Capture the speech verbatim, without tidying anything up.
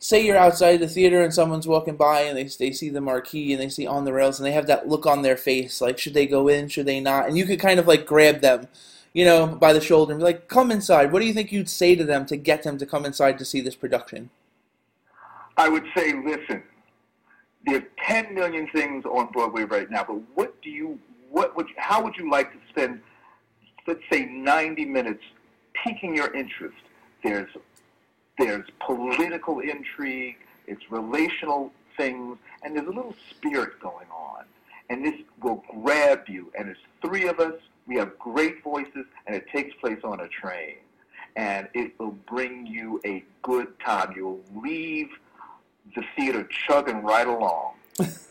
say you're outside the theater and someone's walking by and they they see the marquee and they see On the Rails and they have that look on their face, like should they go in, should they not? And you could kind of like grab them, you know, by the shoulder and be like, come inside. What do you think you'd say to them to get them to come inside to see this production? I would say, listen, there's ten million things on Broadway right now, but what do you, what would, how would you like to spend, let's say, ninety minutes piquing your interest? There's, there's political intrigue, it's relational things, and there's a little spirit going on. And this will grab you. And it's three of us. We have great voices, and it takes place on a train. And it will bring you a good time. You'll leave the theater chugging right along.